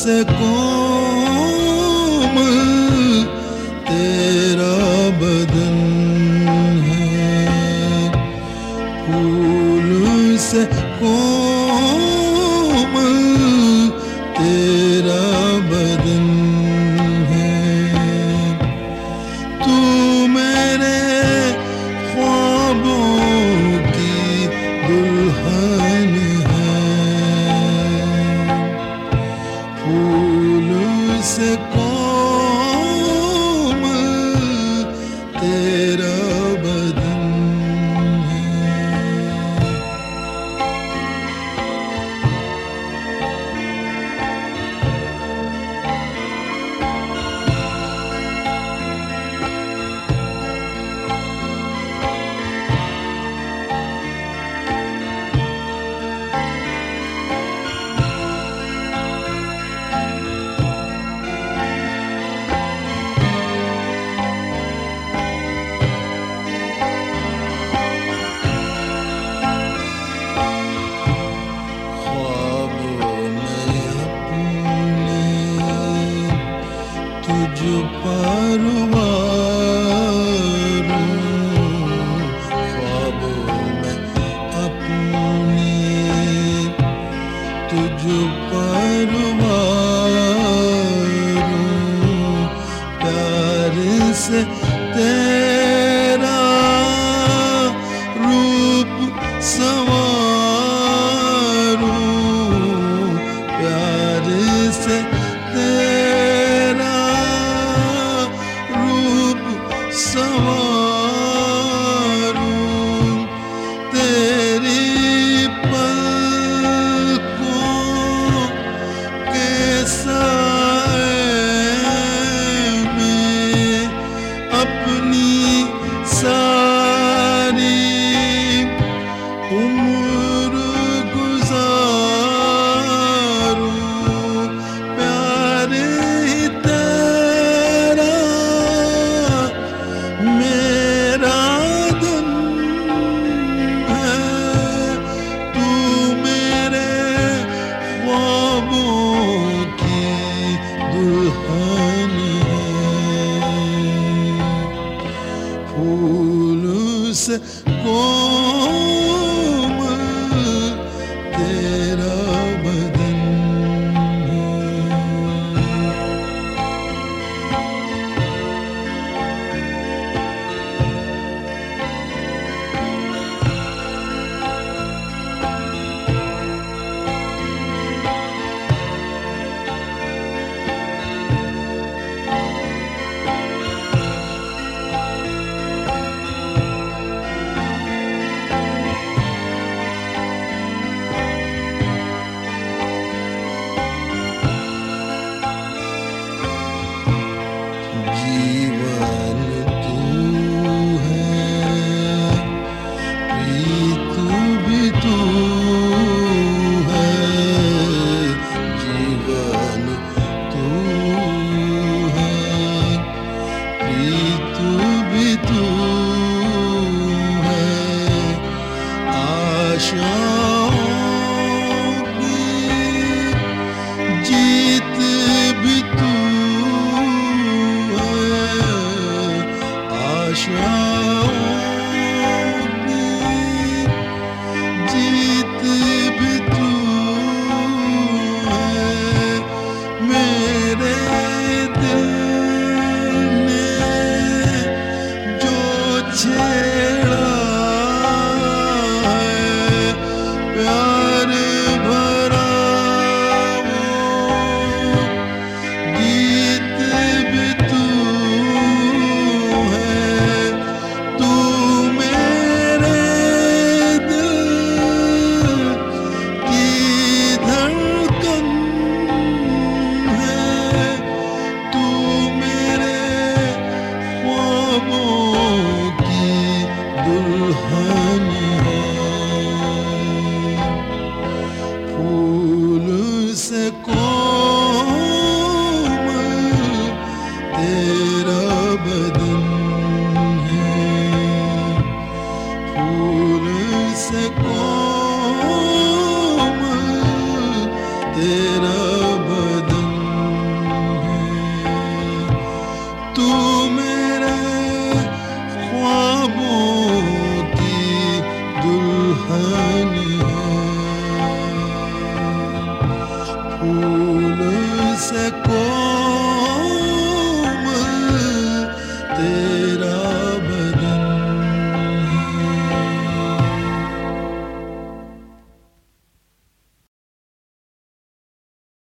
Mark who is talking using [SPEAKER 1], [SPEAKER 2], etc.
[SPEAKER 1] से कोमल तेरा बदन है, फूल से कोमल तेरा बदन है। तू मेरे ख्वाबों की दुल्हन है, फूल से कोमल तेरा बदन है। तुझ पर वारूं, ख्वाबों में अपने तुझ पर वारूं, प्यार से तेरा रूप संवारूं, प्यार से तेरा रूप संवारूं, तेरी पलकों के साए में अपनी सारी उम्र गुजारूं, प्यार ही तेरा मेरा धन है। तू मेरे ख्वाबों की दुल्हन है, फूल से कोमल तेरा बदन है। जीवन तू है, प्रीत भी तू है, जीवन तू है, प्रीत भी तू है, आशाओं की जीत भी तू है, आशाओं की जीत भी तू है। मेरे दिल ने जो छेड़ा है, प्यार भरा वो गीत भी तू है। तू मेरे दिल की धड़कन है, तू मेरे ख्वाबों की दुल्हन है, फूल से कोमल तेरा बदन है, फूल से